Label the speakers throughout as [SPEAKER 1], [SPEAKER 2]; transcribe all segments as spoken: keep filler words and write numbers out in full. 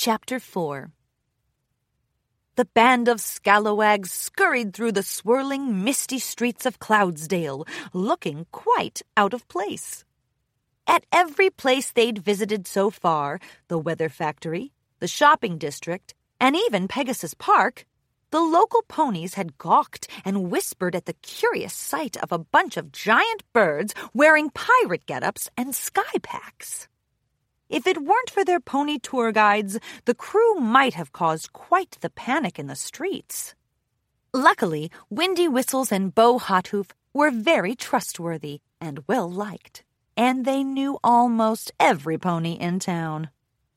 [SPEAKER 1] Chapter four. The band of scalawags scurried through the swirling, misty streets of Cloudsdale, looking quite out of place. At every place they'd visited so far, the weather factory, the shopping district, and even Pegasus Park, the local ponies had gawked and whispered at the curious sight of a bunch of giant birds wearing pirate get-ups and sky packs. If it weren't for their pony tour guides, the crew might have caused quite the panic in the streets. Luckily, Windy Whistles and Bo Hothoof were very trustworthy and well-liked, and they knew almost every pony in town.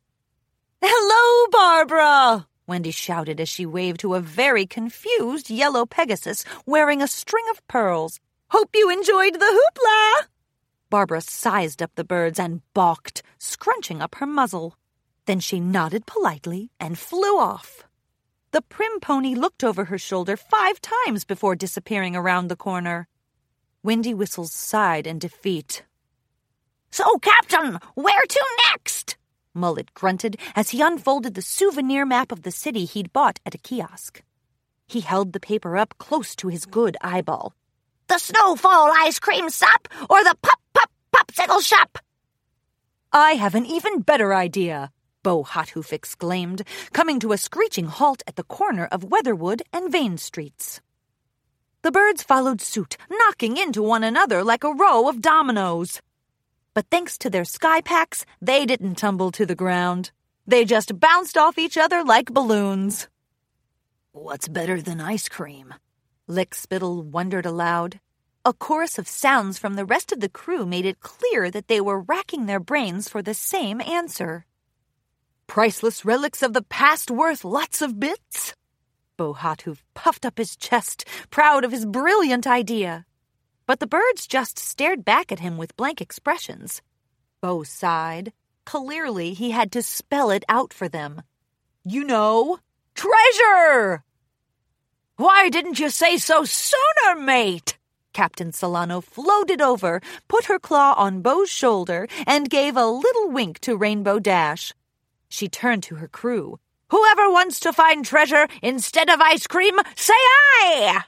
[SPEAKER 1] "Hello, Barbara!" Wendy shouted as she waved to a very confused yellow Pegasus wearing a string of pearls. "Hope you enjoyed the hoopla!" Barbara sized up the birds and balked, scrunching up her muzzle. Then she nodded politely and flew off. The prim pony looked over her shoulder five times before disappearing around the corner. Windy Whistles sighed in defeat. "So, Captain, where to next?" Mullet grunted as he unfolded the souvenir map of the city he'd bought at a kiosk. He held the paper up close to his good eyeball. "The Snowfall ice cream shop or the Pop Pop Popsicle shop?" "I have an even better idea," Bo Hothoof exclaimed, coming to a screeching halt at the corner of Weatherwood and Vane Streets. The birds followed suit, knocking into one another like a row of dominoes. But thanks to their sky packs, they didn't tumble to the ground. They just bounced off each other like balloons. "What's better than ice cream?" Lickspittle wondered aloud. A chorus of sounds from the rest of the crew made it clear that they were racking their brains for the same answer. "Priceless relics of the past worth lots of bits?" Bo Hothoof puffed up his chest, proud of his brilliant idea. But the birds just stared back at him with blank expressions. Bo sighed. Clearly, he had to spell it out for them. "You know, treasure!" "Why didn't you say so sooner, mate?" Captain Solano floated over, put her claw on Bo's shoulder, and gave a little wink to Rainbow Dash. She turned to her crew. "Whoever wants to find treasure instead of ice cream, say aye!"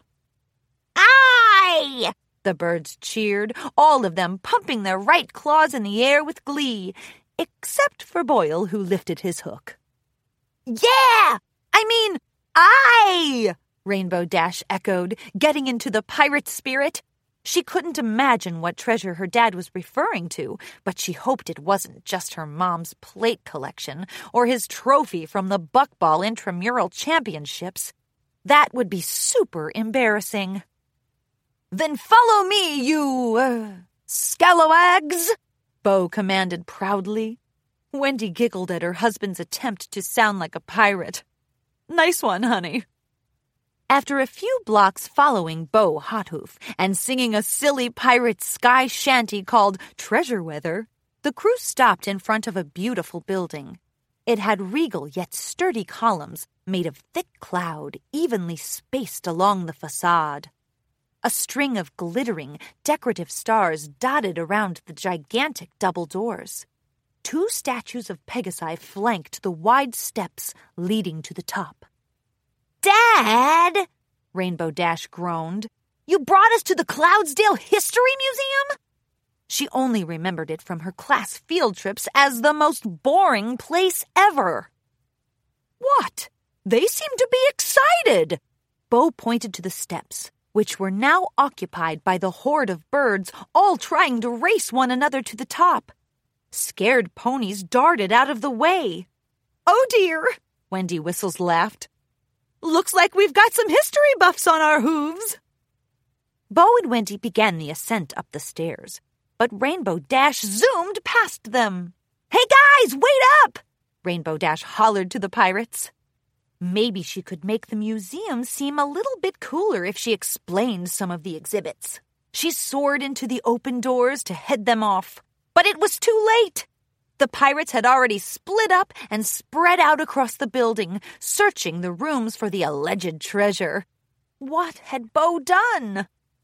[SPEAKER 1] "Aye!" the birds cheered, all of them pumping their right claws in the air with glee, except for Boyle, who lifted his hook. "Yeah! I mean, aye!" Rainbow Dash echoed, getting into the pirate spirit. She couldn't imagine what treasure her dad was referring to, but she hoped it wasn't just her mom's plate collection or his trophy from the Buckball Intramural Championships. That would be super embarrassing. "Then follow me, you, uh, scalawags," Bo commanded proudly. Wendy giggled at her husband's attempt to sound like a pirate. "Nice one, honey." After a few blocks following Bo Hothoof and singing a silly pirate sky shanty called Treasure Weather, the crew stopped in front of a beautiful building. It had regal yet sturdy columns made of thick cloud evenly spaced along the facade. A string of glittering, decorative stars dotted around the gigantic double doors. Two statues of Pegasi flanked the wide steps leading to the top. "Dad!" Rainbow Dash groaned. "You brought us to the Cloudsdale History Museum?" She only remembered it from her class field trips as the most boring place ever. "What? They seem to be excited!" Bo pointed to the steps, which were now occupied by the horde of birds all trying to race one another to the top. Scared ponies darted out of the way. "Oh dear!" Wendy Whistles laughed. "Looks like we've got some history buffs on our hooves." Bo and Wendy began the ascent up the stairs, but Rainbow Dash zoomed past them. "Hey guys, wait up!" Rainbow Dash hollered to the pirates. Maybe she could make the museum seem a little bit cooler if she explained some of the exhibits. She soared into the open doors to head them off, but it was too late. The pirates had already split up and spread out across the building, searching the rooms for the alleged treasure. What had Bo done?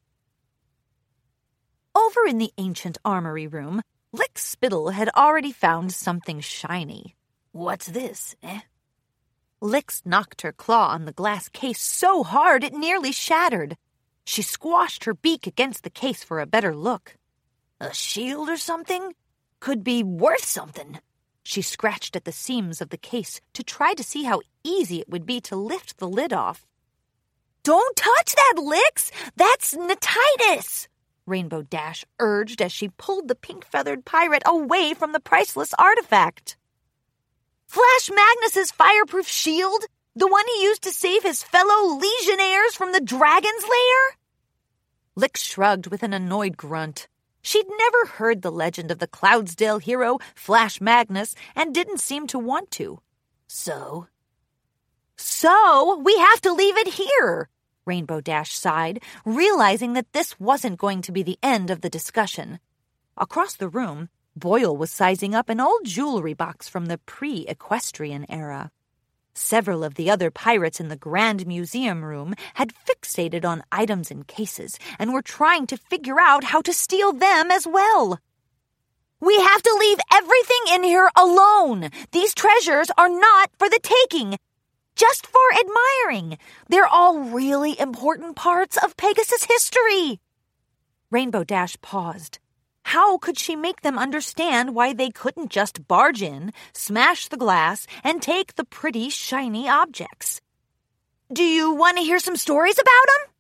[SPEAKER 1] Over in the ancient armory room, Lickspittle had already found something shiny.
[SPEAKER 2] What's this, eh?
[SPEAKER 1] Lix knocked her claw on the glass case so hard it nearly shattered. She squashed her beak against the case for a better look.
[SPEAKER 2] A shield or something? Could be worth something.
[SPEAKER 1] She scratched at the seams of the case to try to see how easy it would be to lift the lid off.
[SPEAKER 2] Don't touch that, Lix! That's Natitus!
[SPEAKER 1] Rainbow Dash urged as she pulled the pink-feathered pirate away from the priceless artifact.
[SPEAKER 2] Flash Magnus's fireproof shield? The one he used to save his fellow legionnaires from the dragon's lair?
[SPEAKER 1] Lix shrugged with an annoyed grunt. She'd never heard the legend of the Cloudsdale hero, Flash Magnus, and didn't seem to want to.
[SPEAKER 2] So?
[SPEAKER 1] So, we have to leave it here, Rainbow Dash sighed, realizing that this wasn't going to be the end of the discussion. Across the room, Boyle was sizing up an old jewelry box from the pre-equestrian era. Several of the other pirates in the Grand Museum room had fixated on items in cases and were trying to figure out how to steal them as well.
[SPEAKER 2] We have to leave everything in here alone. These treasures are not for the taking, just for admiring. They're all really important parts of Pegasus history.
[SPEAKER 1] Rainbow Dash paused. How could she make them understand why they couldn't just barge in, smash the glass, and take the pretty, shiny objects?
[SPEAKER 2] Do you want to hear some stories about them?